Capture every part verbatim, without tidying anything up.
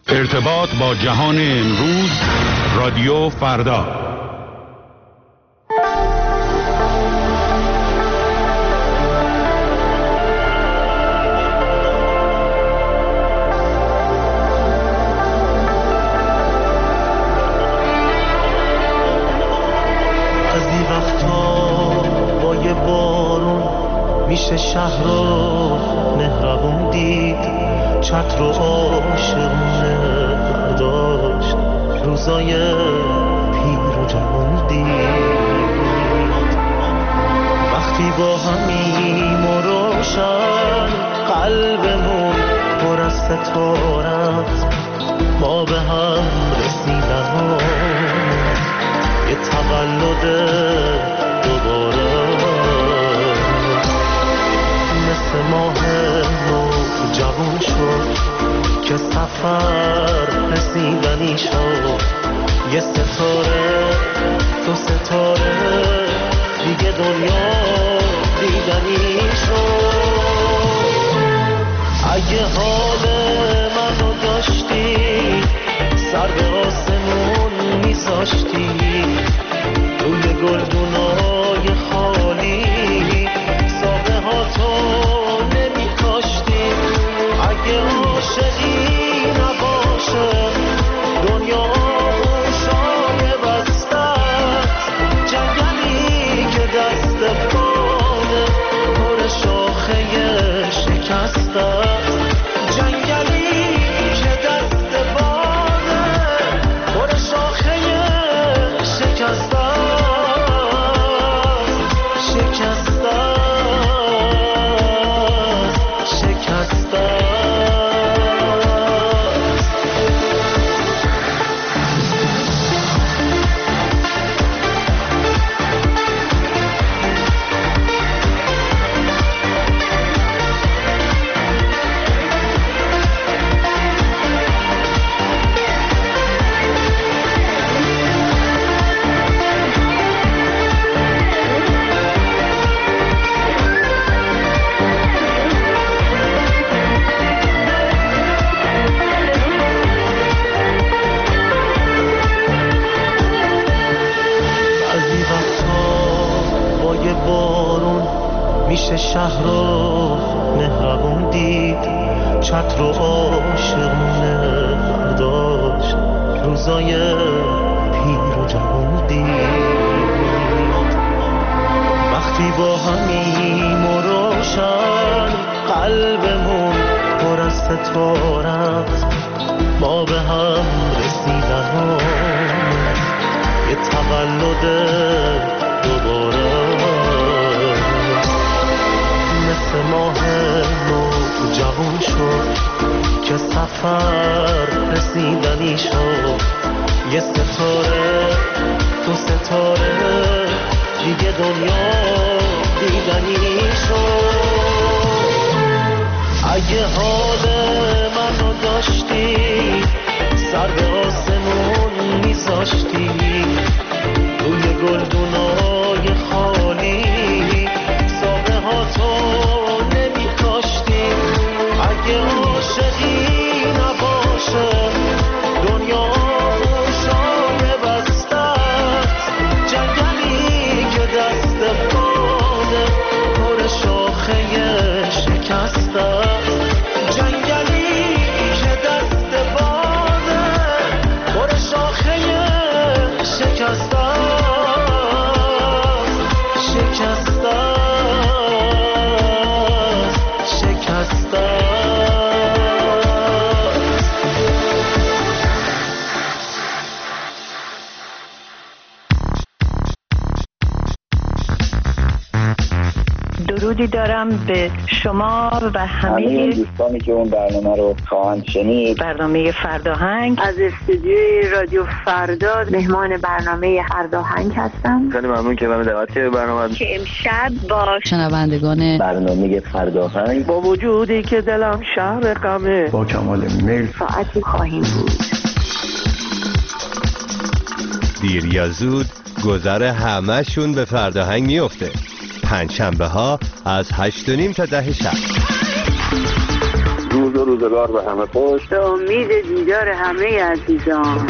ارتباط با جهان امروز، رادیو فردا. میشه شهر رو مهربون دید، چتر و عاشقونه برداشت، روزای پیر و جوان دید. وقتی با همیم و روشن قلبمون پر از ستارت، ما به هم رسیدن ها یه تولد دوباره، مثل ماه نو جوان شد که سفر رسیدنی شد، یه ستاره تو ستاره دیگه دنیا دیدنی شد. اگه حال منو داشتی سر به آسمون میذاشتی، روی گلدونای خالی ساقه ها تو نمی کاشتی. اگه عاشقی نباشه دنیا گوشای بستت، جنگلی که دست باده پر شاخه شکستت، جنگلی که دست باده پر شاخه شکستت شکستت میشه شهر رو مهربون دید، چتر و عاشقونه برداشت، روزای پیر و جوان دید. وقتی با همیم و روشن قلبمون پر از ستارت، ما به هم رسیدن ها یه تولد دوباره، مثل ماه نو جوان شد که سفر رسیدنی شد، یه ستاره تو ستاره دیگه دنیا دیدنی شد. اگه حال منو داشتی سر به آسمون میذاشتی، روی گلدونای خالی ساقه ها تو نمی کاشتی. اگه عاشقی نباشه دنیا گوشای بستت، جنگلی که دست باده پر شاخه شکستت، جنگلی که دست باده پر شاخه شکستت شکستت درودی دارم به شما و همه دوستانی که اون برنامه رو خواهند شنید. برنامه فرداهنگ از استودیوی رادیو فردا مهمان برنامه فرداهنگ هستم. خیلی ممنون که من دعوت کردید برنامه که امشب با شنوندگان برنامه فرداهنگ با وجودی که دلم شهر غمه با کمال میل ساعتی خواهیم بود. دیر یا زود گذر همه‌شون به فرداهنگ میفته. پنجشنبه ها از هشت و نیم تا ده شب. روز و روزگار به همه خوش. به امید دیدار همه عزیزان.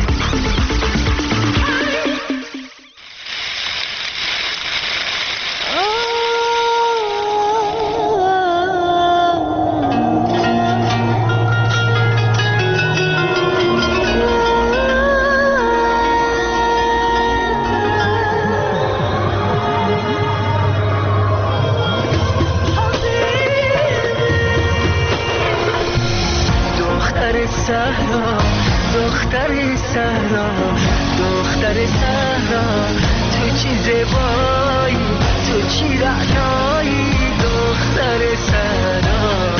صحرا دختر صحرا دختر صحرا تو چی زیبایی تو چی رعنایی دختر صحرا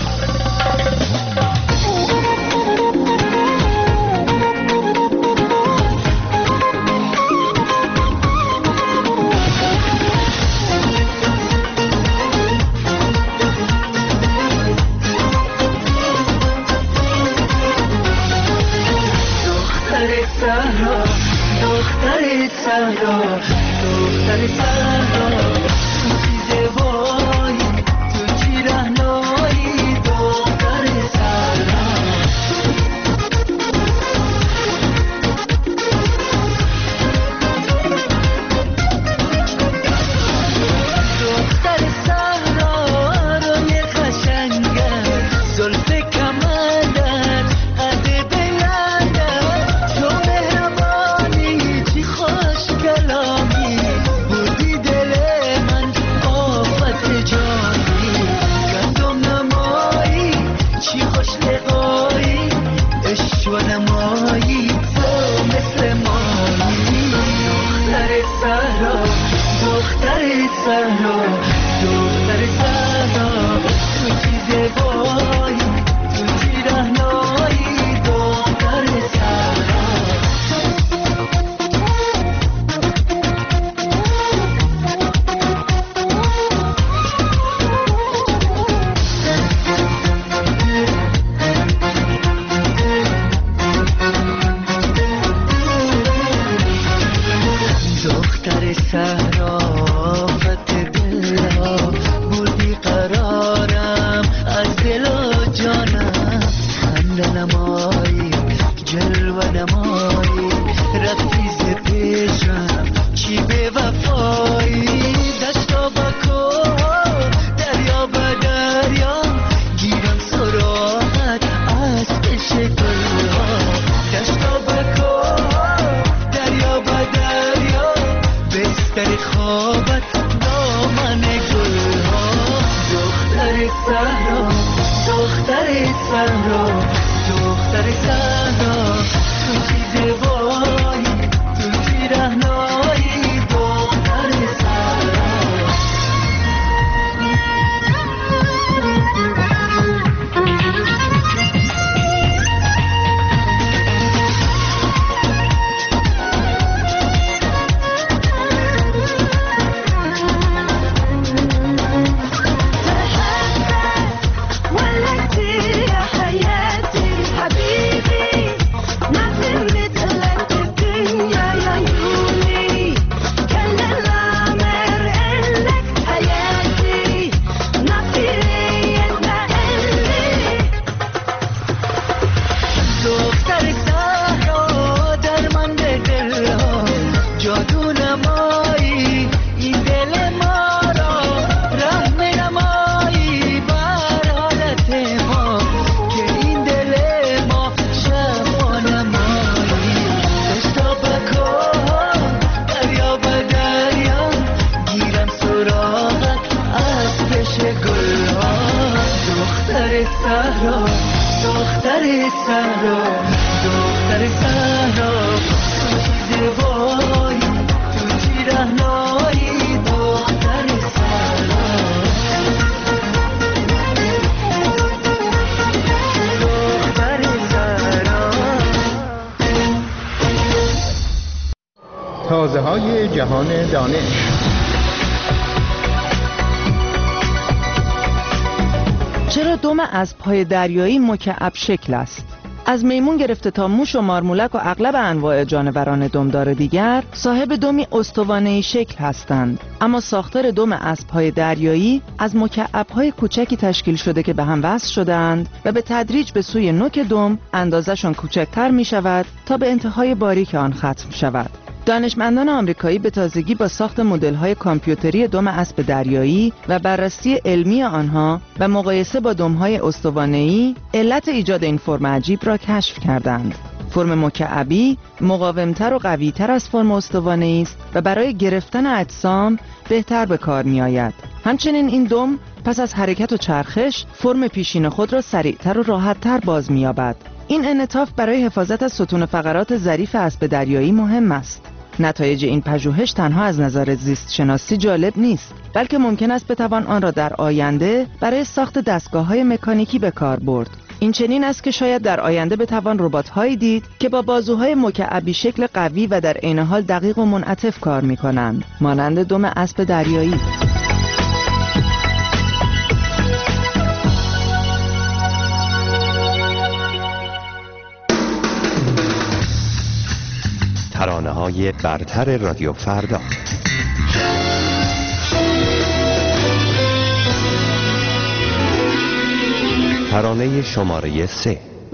صحرا دختر صحرا دختر صحرا تو چی زیبایی تو چی رعنایی دختر صحرا دختر صحرا روی قشنگت زلف کمندت قد بلندت تو مهربانی چی خوش کلامی بودی دل من آفت جانی گندم نمایی چی خوش لقایی عشق و نمایی تو مثل مایی دختر صحرا دختر صحرا دختر صحرا تو چی زیبایی تو چی رعنایی دختر صحرا دختر صحرا آفت دلا بودی قرارم از دل و جانم خنده نمایی جلوه نمایی رفتی ز پیشم چی به وفایی دشتا با کوه دریا با دریا گیرم سراغت از پیش گلها دشتا با کوه دریا با دریا بستر خوابت دامن گلها دختر صحرا دختر صحرا دختر صحرا تو چی زیبایی تو چی رعنایی دختر صحرا دختر صحرا درمند دلها جادو نمایی این دل ما را رحم نمایی بر حالت ما که این دل ما شفا نمایی دشتا بکن دریا با دریا گیرم سراغت از پیش گلها دختر صحرا دختر صحرا دختر صحرا تو چی زیبایی تو چی رعنایی دختر صحرا دختر صحرا تازه های جهان دانش. چرا دم از پای دریایی مکعب شکل است؟ از میمون گرفته تا موش و مارمولک و اغلب انواع جانوران دمدار دیگر صاحب دمی استوانه‌ای شکل هستند، اما ساختار دم اسب‌های دریایی از مکعب‌های کوچکی تشکیل شده که به هم وصل شده‌اند و به تدریج به سوی نوک دم اندازه‌شان کوچکتر می‌شود تا به انتهای باریک آن ختم شود. دانشمندان آمریکایی به تازگی با ساخت مدل‌های کامپیوتری دم اسب دریایی و بررسی علمی آنها و مقایسه با دم‌های استوانه‌ای علت ایجاد این فرم عجیب را کشف کردند. فرم مکعبی مقاومتر و قوی‌تر از فرم استوانه‌ای است و برای گرفتن اجسام بهتر به کار می‌آید. همچنین این دم پس از حرکت و چرخش فرم پیشین خود را سریعتر و راحت‌تر باز می‌یابد. این انعطاف برای حفاظت از ستون فقرات ظریف اسب دریایی مهم است. نتایج این پژوهش تنها از نظر زیست شناسی جالب نیست، بلکه ممکن است بتوان آن را در آینده برای ساخت دستگاه‌های مکانیکی به کار برد. این چنین است که شاید در آینده بتوان ربات‌هایی دید که با بازوهای مکعبی شکل قوی و در عین حال دقیق و منعطف کار می‌کنند، مانند دم اسب دریایی. ترانه‌های برتر رادیو فردا. ترانه شماره سه.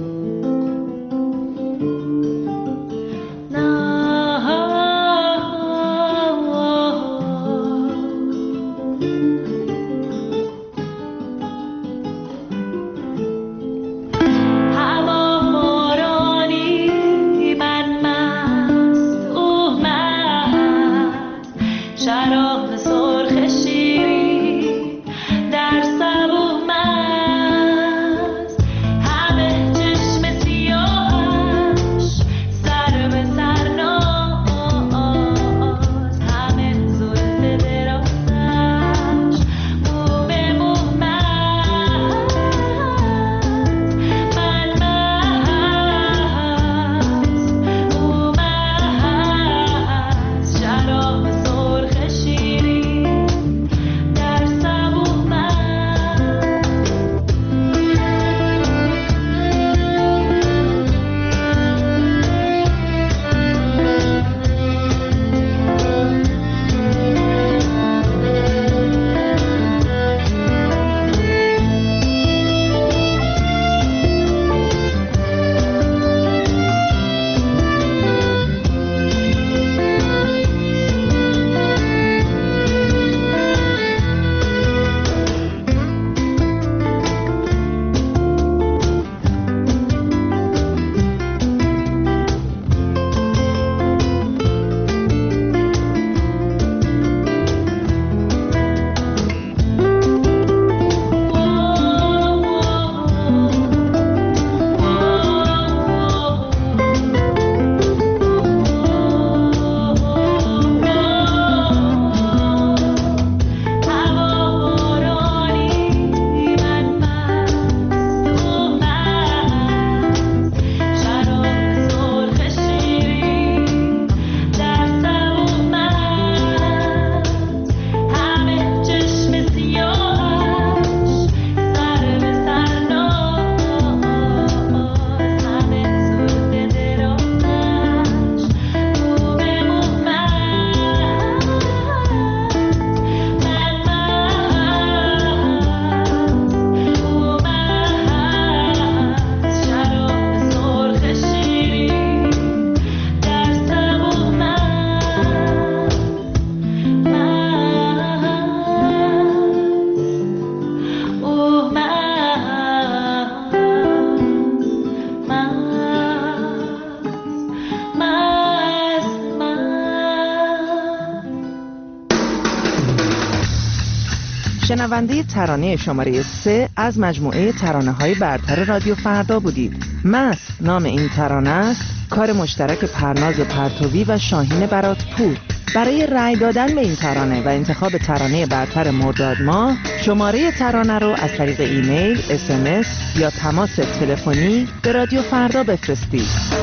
شنونده ترانه شماره سه از مجموعه ترانه‌های برتر رادیو فردا بودید. مست نام این ترانه است، کار مشترک پرناز پرتوی و شاهین براتپور. برای رأی دادن به این ترانه و انتخاب ترانه برتر مرداد ماه، شماره ترانه رو از طریق ایمیل، اس ام اس یا تماس تلفنی به رادیو فردا بفرستید.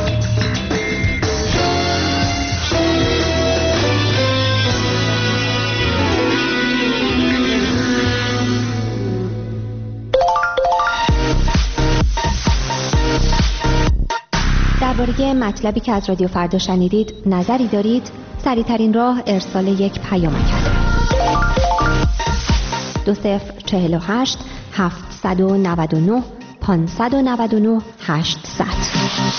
درباره مطلبی که از رادیو فردا شنیدید نظری دارید؟ سریع‌ترین راه ارسال یک پیامک است. دو صفر چهل و هشت هفتصد و نود و نه پانصد و نود و نه هشتصد.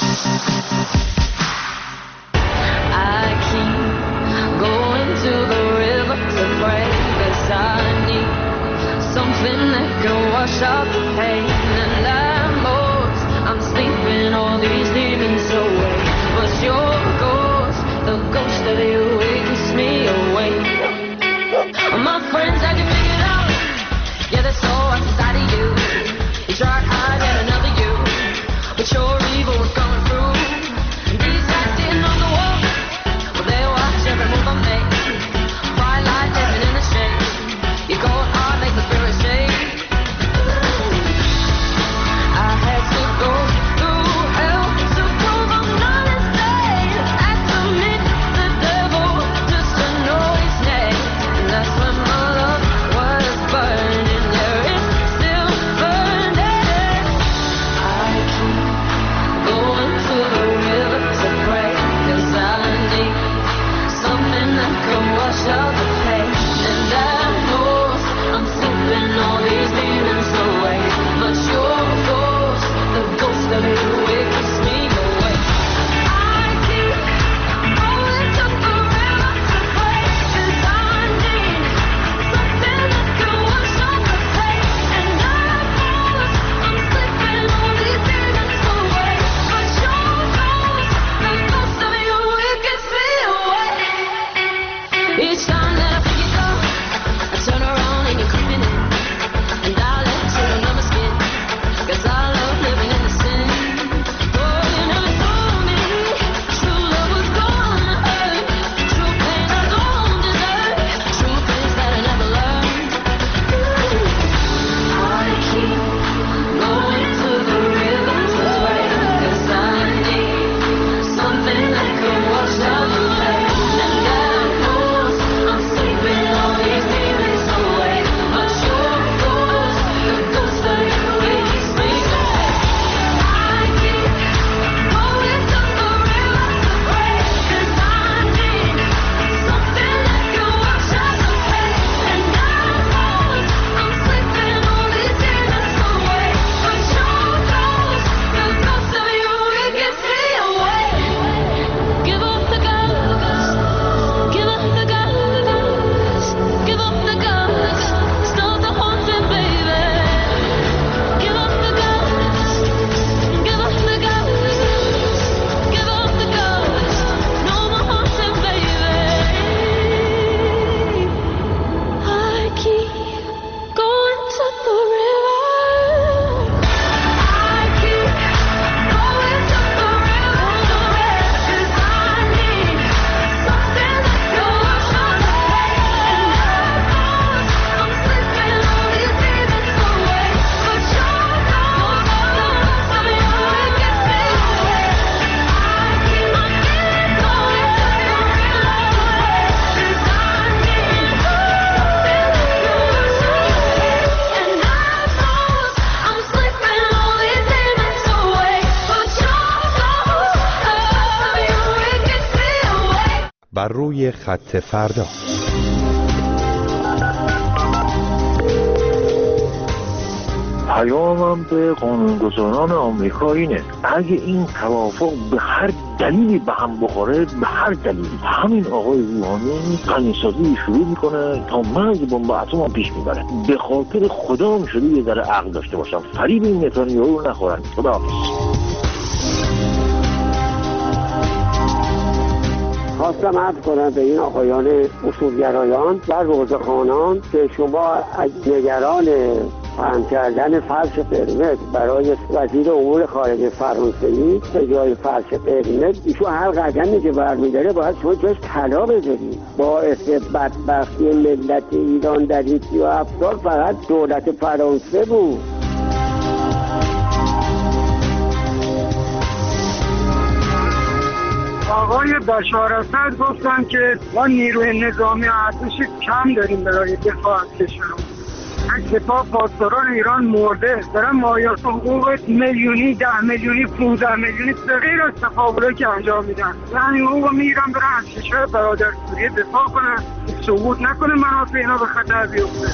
Something that can wash out the pain and I'm lost. I'm sleeping all these demons away. But your ghost, the ghost of you, it keeps me awake. My friends had you figured out. Yeah, there's so much inside of you. You tried hiding another you, but your evil was coming through. These guys sitting on the wall, well they watch every move I make. Firelight living in the shade. You go hard, make the spirit shake. I had to go through hell to prove I'm not insane. I submit the devil just to know his name. And that's when my love was burning. Yeah, it's still burning. I keep going to the river to pray, 'cause I need something that can wash out the pain. And I know I'm sleeping all these demons away. But your ghost, the ghost of you, it keeps me awake. I keep going to the river to pray, 'cause I need something that can wash out the pain. And I know I'm sleeping all these demons away. But your ghost, the ghost of you, it keeps me awake. Each time that I pick it up, I turn around and you're creeping in. And I let you know my skin, 'cause I love living in the sin. Oh, you never told me true love was gonna hurt. True pain I don't deserve. True things that I never learned. I keep going to the river to pray, 'cause I need something that can wash out the pain. And I know I'm sleeping all these demons away. But your ghost, the ghost of you, it keeps me awake. I keep going to the river to pray, 'cause I need something that can wash out the pain. And I know I'm sleeping all these demons away. But your ghost, the ghost of you, it keeps me awake. Give up the ghost, give up the ghost, give up the ghost, stop the haunting, baby. Give up the ghost, give up the ghost, give up the ghost, no more haunting, baby. I keep going to the river. I keep going to the river to pray, 'cause I need something that can wash out the pain. And I know I'm sleeping all these demons away. But your ghost, the ghost of you, it keeps me awake. I keep going to the river to pray, 'cause I need something that can wash out the pain. And I know I'm sleeping all these demons away. But your ghost, the ghost of you, it keeps me awake. بر روی خط فردا. پیامم به قانونگذاران آمریکا اینه: اگه این توافق به هر دلیلی به هم بخوره، به هر دلیلی، همین آقای روحانی غنیسازی شروع میکنه تا مرز بمب اتم هم پیش میبره. به خاطر خدام شده یه ذره عقل داشته باشم، فریب این نتانیاهو رو نخورن. خداحافظ. خواستم عرض کنم به این آقایان اصولگرایان و روزخوانان که شما از نگران فهم کردن فرش قرمز برای وزیر امور خارجه فرانسوی به جای فرش قرمز، ایشون هر قدمی که برمیداره باید شما جاش طلا بذارید. باعث بدبختی ملت ایران در این سی و هفت سال فقط دولت فرانسه بود. آقای بشار اسد گفتن که ما نیروی نظامی ارتش کم داریم برای دفاع از کشور. از سپاه پاسداران ایران مرده، دارن مالیات حقوق میلیونی، ده میلیونی، پونزده میلیونی به غیر از تفاوتایی که انجام میدن، یعنی حقوق میگیرن برن از کشور برادر سوریه دفاع کنن، سقوط نکنه منافع اینا به خطر بیفته.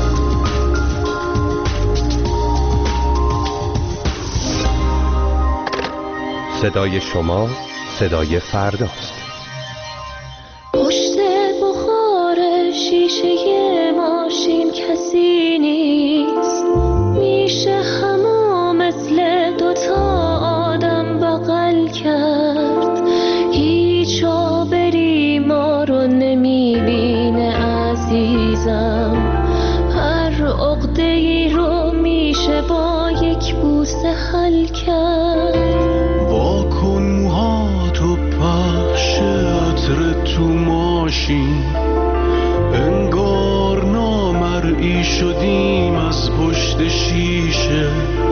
صدای شما صدای فرداست. پشت بخار شیشه ماشین کسی نیست، میشه همو مثل دوتا آدم بغل کرد. هیچ آبری ما رو نمیبینه عزیزم، هر عقده‌ای رو میشه با یک بوسه حل کرد. واکن موهاتو پخش عطر تو ماشین، انگار نامرئی شدیم از پشت شیشه.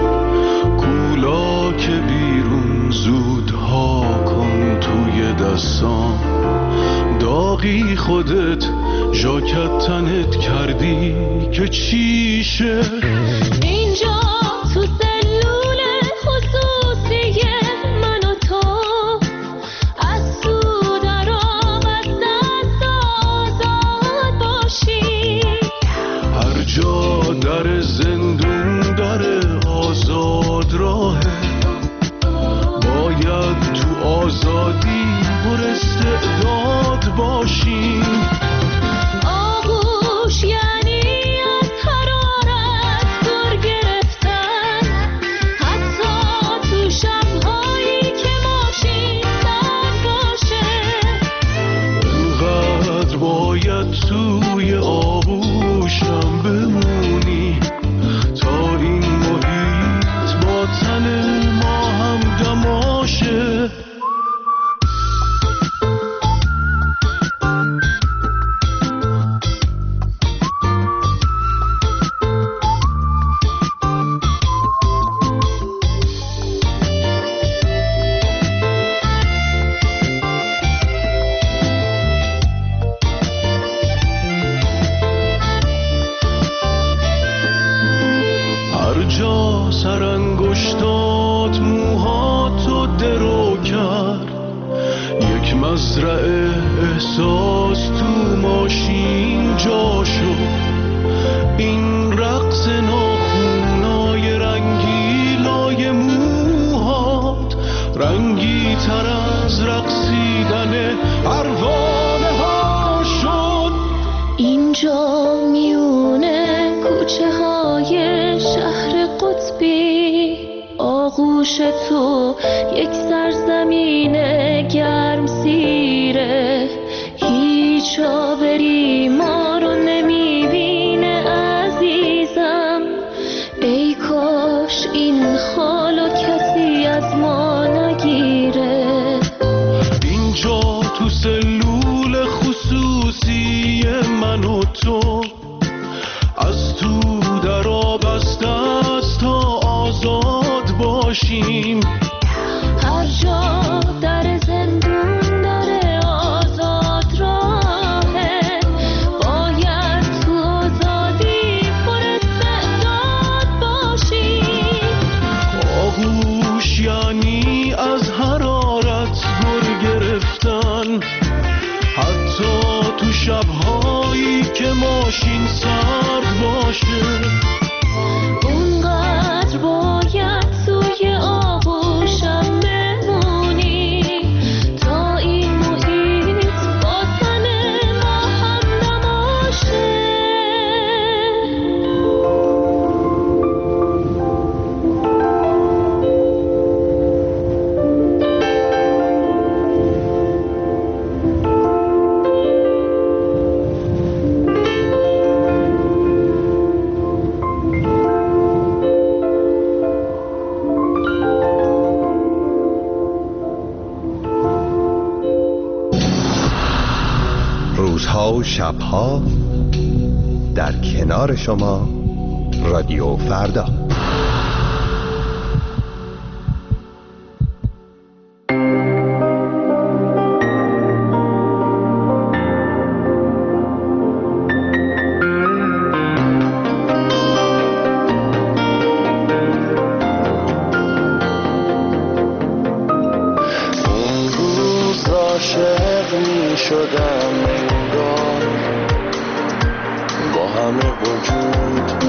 کولا که بیرون زودها کن توی دستام، داغی خودت ژاکت تنت کردی که چیشه. اینجا تو سلول خصوصی من و تو، از تو در آب از دست آزاد باشی. هر جا در زندون داره آزاد راهه، باید تو آزادی پر استعداد باشیم. آغوش یعنی از حرارت دور گرفتن، حتی تو شب‌هایی که ماشین سرد باشه. انقدر باید توی آغوشم بمونی تا این محیط با تن ما هم دماشه. هر جا سرانگشتات موهاتو درو کرد، یک مزرعه احساس تو ماشین جا شد. این رقص ناخونای رنگیلای موهات رنگی تر از رقصیدن پروانه ها شد. اینجا میونه کوچه های شهر قطبی، آغوش تو یک سرزمین گرم سیره. هیچ آبری ما رو نمیبینه عزیزم، ای کاش این حالو کسی از ما نگیره. اینجا تو سلول خصوصی من و تو، از تو در آب از دست تا آزاد باشیم. هر جا در زندون داره آزاد راهه، باید تو آزادی پر استعداد باشیم. آغوش یعنی از حرارت گر گرفتن، حتی تو شب‌هایی که ماشین سرد باشه. اونقدر باید توی آغوشم بمونی تا این محیط با تن ما هم نباشه. روزها و شبها در کنار شما رادیو فردا. شدم انگار با همه وجود.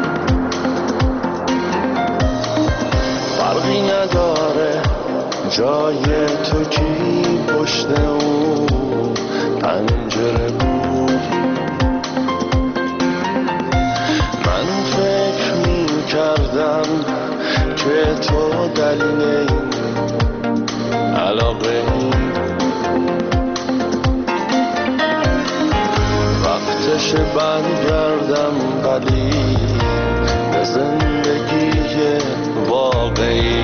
فرقی نداره جای تو کی پشت اون پنجره بود. من فکر می کردم که تو دلیل این علاقه وقتش برگردم ولی به زندگی واقعی.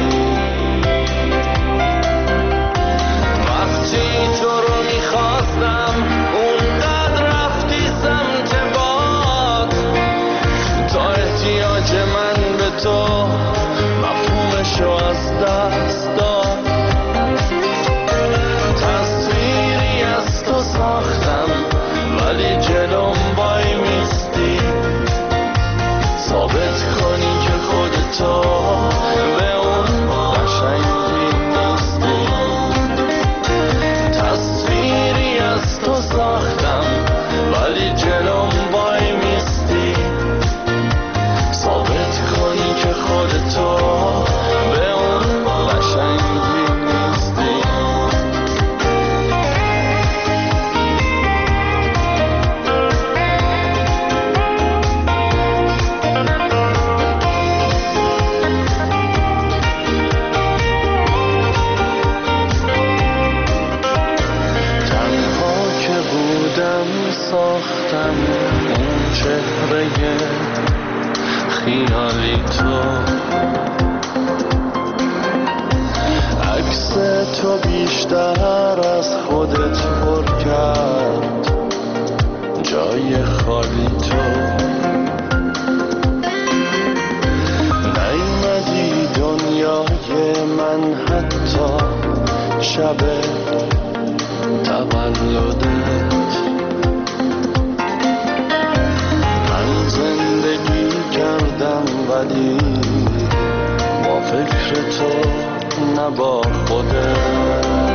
وقتی تو رو میخواستم اونقدر رفتی سمت باد تا احتیاج من به تو مفهومشو از دست داد. تصویری از تو ساختم ولی جلوم وای میستی ثابت کنی که خودتو به اون قشنگی نیستی. تصویری از تو ساختم ولی جلوم وای میستی ثابت کنی که خودتو به اون قشنگی نیستی. ساختم اون چهره خیالی تو. عکس تو بیشتر از خودت پر کرد جای خالی تو. نیومدی دنیای من حتی شب تولدت. زندگی کردم ولی با فکر تو نه با خودت.